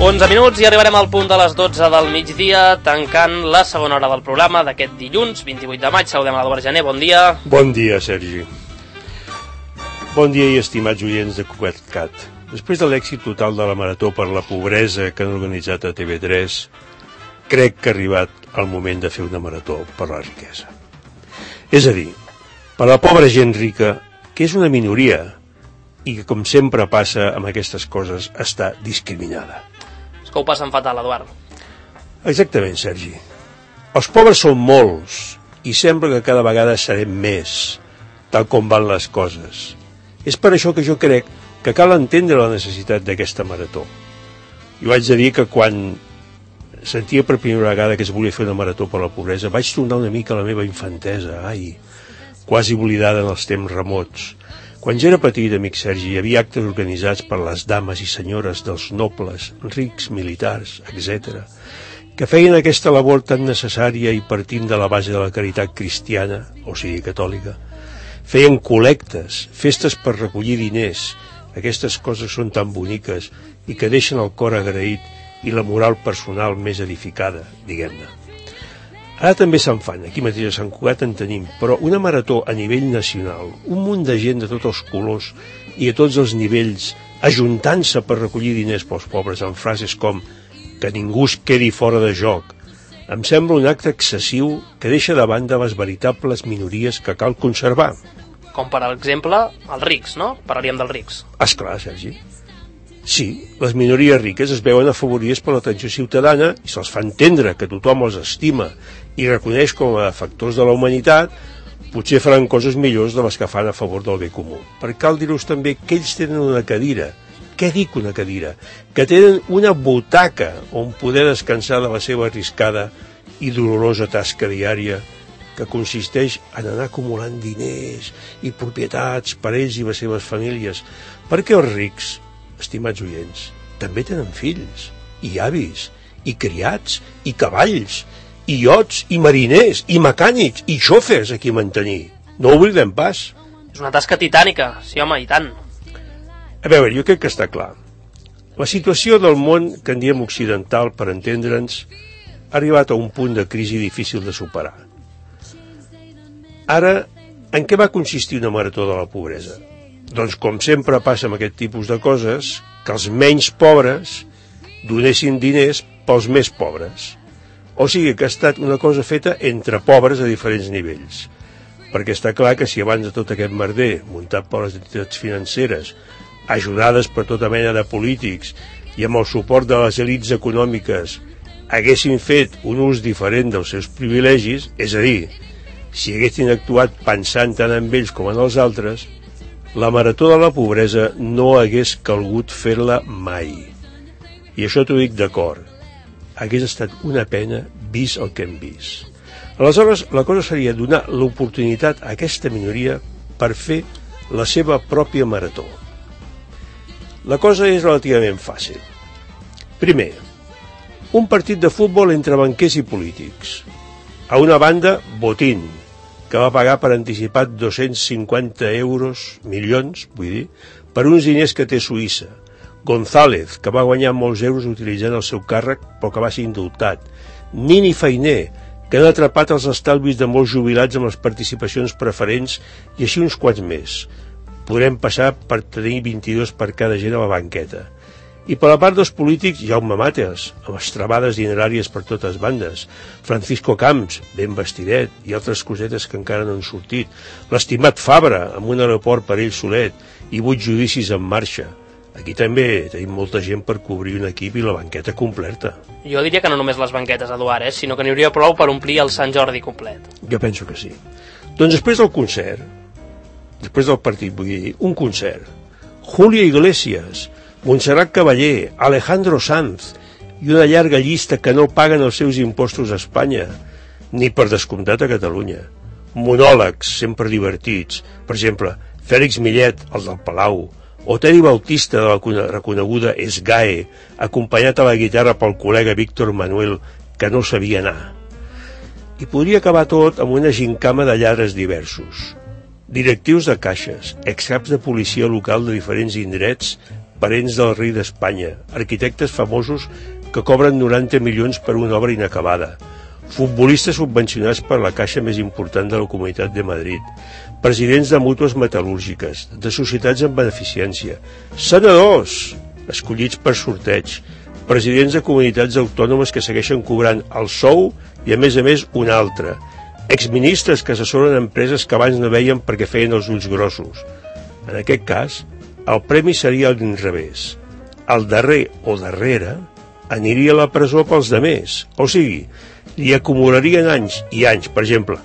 11 minuts i arribarem al punt de les 12 del migdia, tancant la segona hora del programa d'aquest dilluns, 28 de maig. Saludem a l'Eduard Gené, bon dia. Bon dia, Sergi. Bon dia i estimats oients de Cugatcat. Després de l'èxit total de la Marató per la Pobresa que han organitzat a TV3, crec que ha arribat el moment de fer una marató per la riquesa. És a dir, per la pobra gent rica, que és una minoria i que, com sempre passa amb aquestes coses, està discriminada. És que ho passen fatal, Eduard. Exactament, Sergi. Els pobres són molts i sembla que cada vegada serem més, tal com van les coses. És per això que jo crec que cal entendre la necessitat d'aquesta marató. Jo vaig dir que quan sentia per primera vegada que es volia fer una marató per la pobresa, vaig tornar una mica a la meva infantesa, quasi oblidada en els temps remots. Quan jo era petit, amic Sergi, hi havia actes organitzats per les dames i senyores dels nobles, rics, militars, etc., que feien aquesta labor tan necessària i partint de la base de la caritat cristiana, o sigui catòlica. Feien col·lectes, festes per recollir diners. Aquestes coses són tan boniques i que deixen el cor agraït i la moral personal més edificada, diguem-ne. Ara també se'n fan, aquí mateix a Sant Cugat en tenim, però una marató a nivell nacional, un munt de gent de tots els colors i a tots els nivells, ajuntant-se per recollir diners pels pobres amb frases com que ningú es quedi fora de joc, em sembla un acte excessiu que deixa de banda les veritables minories que cal conservar. Com per exemple, els rics, no? Parlaríem dels rics. Esclar, Sergi. Sí, les minories riques es veuen afavorides per l'atenció ciutadana i se'ls fa entendre que tothom els estima i reconeix com a factors de la humanitat, potser faran coses millors de les que fan a favor del bé comú. Perquè cal dir-los també que ells tenen una cadira. Què dic una cadira? Que tenen una butaca on poder descansar de la seva arriscada i dolorosa tasca diària que consisteix en anar acumulant diners i propietats per ells i les seves famílies. Perquè els rics, estimats oients, també tenen fills, i avis, i criats, i cavalls, i iots, i mariners, i mecànics, i xòfers a qui mantenir. No ho oblidem pas. És una tasca titànica, sí home, i tant. A veure, jo crec que està clar. La situació del món que en diem occidental, per entendre'ns, ha arribat a un punt de crisi difícil de superar. Ara, en què va consistir una marató de la pobresa? Doncs, com sempre passa amb aquest tipus de coses, que els menys pobres donessin diners pels més pobres. O sigui que ha estat una cosa feta entre pobres a diferents nivells. Perquè està clar que si abans de tot aquest merder, muntat per les entitats financeres, ajudades per tota mena de polítics i amb el suport de les elits econòmiques, haguessin fet un ús diferent dels seus privilegis, és a dir, si haguessin actuat pensant tant en ells com en els altres, la marató de la pobresa no hagués calgut fer-la mai. I això t'ho dic d'acord. Hagués estat una pena vist el que hem vist. Aleshores, la cosa seria donar l'oportunitat a aquesta minoria per fer la seva pròpia marató. La cosa és relativament fàcil. Primer, un partit de futbol entre banquers i polítics. A una banda, Botín, que va pagar per anticipat 250 milions, per uns diners que té Suïssa. González, que va guanyar molts euros utilitzant el seu càrrec, però que va ser indultat. Nini Fainé, que han atrapat els estalvis de molts jubilats amb les participacions preferents, i així uns quants més. Podrem passar per tenir 22 per cada gent a la banqueta. I per la part dels polítics, Jaume Mates, amb estrebades dineràries per totes bandes, Francisco Camps, ben vestidet, i altres cosetes que encara no han sortit, l'estimat Fabra, amb un aeroport per ell solet, i 8 judicis en marxa. Aquí també tenim molta gent per cobrir un equip i la banqueta completa. Jo diria que no només les banquetes, Eduard, sinó que n'hi hauria prou per omplir el Sant Jordi complet. Jo penso que sí. Doncs després del concert, després del partit, vull dir, un concert, Julio Iglesias, Montserrat Caballé, Alejandro Sanz i una llarga llista que no paguen els seus impostos a Espanya, ni per descomptat a Catalunya. Monòlegs sempre divertits, per exemple, Fèlix Millet, el del Palau, o Teddy Bautista de la reconeguda SGAE, acompanyat a la guitarra pel col·lega Víctor Manuel, que no sabia anar. I podria acabar tot amb una gincama de lladres diversos. Directius de caixes, excaps de policia local de diferents indrets, parents del rei d'Espanya, arquitectes famosos que cobren 90 milions per una obra inacabada, futbolistes subvencionats per la caixa més important de la Comunitat de Madrid, presidents de mútues metal·lúrgiques, de societats amb beneficència, senadors escollits per sorteig, presidents de comunitats autònomes que segueixen cobrant el sou i a més un altre, exministres que assessoren empreses que abans no veien perquè feien els ulls grossos. En aquest cas, el premi seria a l'inrevés. El darrer o darrere aniria a la presó pels demés, o sigui, li acumularien anys i anys, per exemple,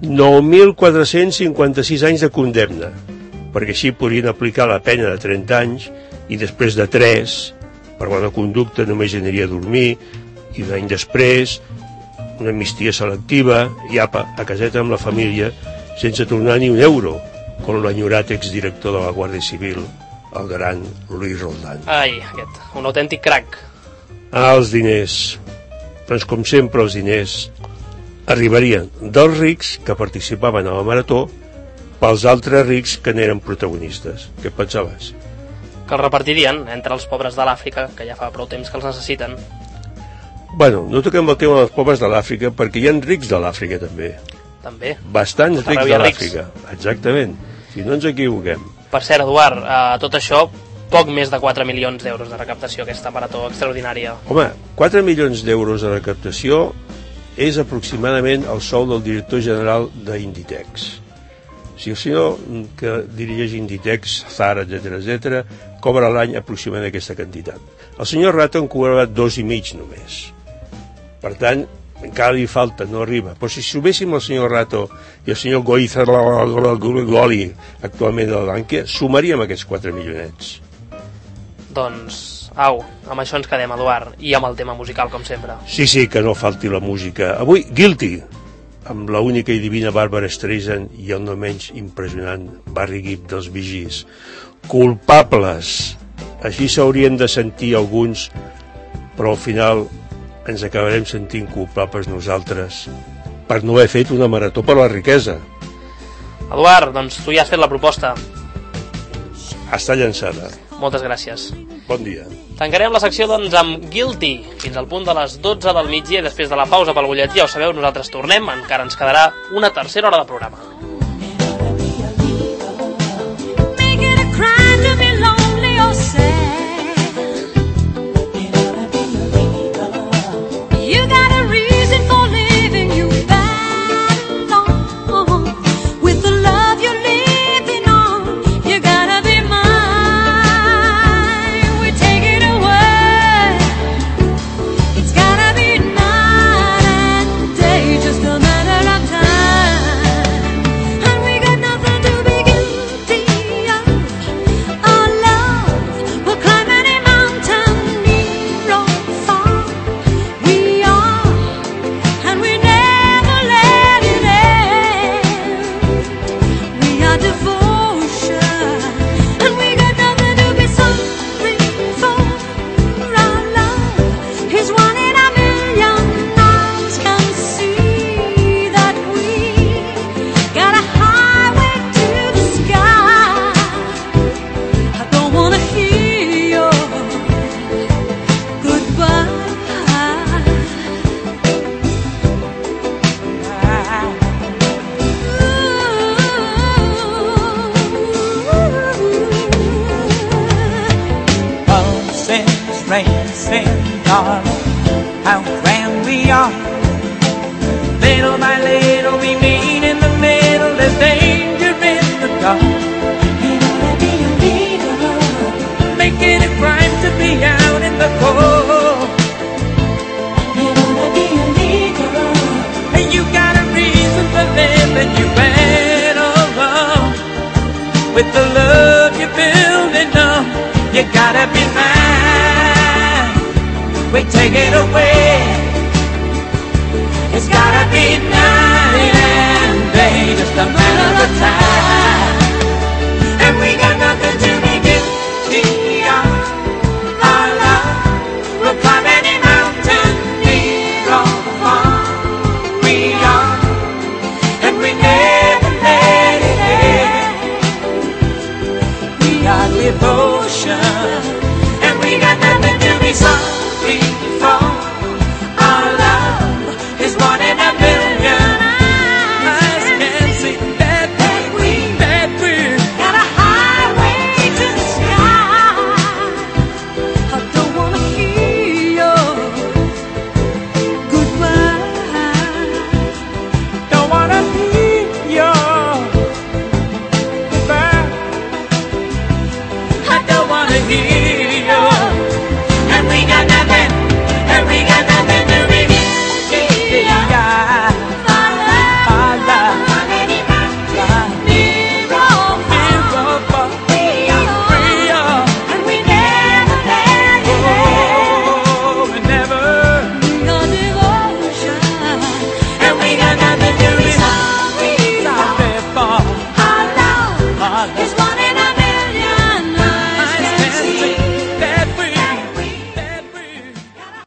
9.456 anys de condemna, perquè així podrien aplicar la pena de 30 anys i després de 3, per bona conducta només aniria a dormir, i un any després, una amnistia selectiva, i apa, a caseta amb la família, sense tornar ni un euro, com l'enyorat exdirector de la Guàrdia Civil, el gran Luis Roldán. Ai, aquest, un autèntic crac. Els diners. Doncs com sempre els diners arribarien dels rics que participaven a la marató pels altres rics que n'eren protagonistes. Què pensaves? Que els repartirien entre els pobres de l'Àfrica, que ja fa prou temps que els necessiten. Bueno, no toquem el tema dels pobres de l'Àfrica, perquè hi ha rics de l'Àfrica també. També. Bastants rics de l'Àfrica. Exactament. Si no ens equivoquem. Per cert, Eduard, tot això, poc més de 4 milions d'euros de recaptació, aquesta marató extraordinària. Home, 4 milions d'euros de recaptació és aproximadament el sou del director general d'Inditex. Si el senyor que dirigeix Inditex, Zara, etc., cobra a l'any aproximadament aquesta quantitat. El senyor Rato en cobrava 2,5 només. Per tant, encara li falta, no arriba. Però si suméssim el senyor Rato i el senyor Goli, actualment de la banca, sumaríem aquests 4 milionets. Doncs, au, amb això ens quedem, Eduard, i amb el tema musical, com sempre. Sí, que no falti la música. Avui, Guilty, amb la única i divina Barbara Streisand i el no menys impressionant Barry Gibb dels Bee Gees. Culpables. Així s'haurien de sentir alguns, però al final ens acabarem sentint culpables nosaltres per no haver fet una marató per la riquesa. Eduard, doncs tu ja has fet la proposta. Està llançada. Moltes gràcies. Bon dia. Tancarem la secció, doncs, amb Guilty, fins al punt de les 12 del migdia, i després de la pausa pel butlletí, ja ho sabeu, nosaltres tornem, encara ens quedarà una tercera hora de programa. Just a matter of time, and we got nothing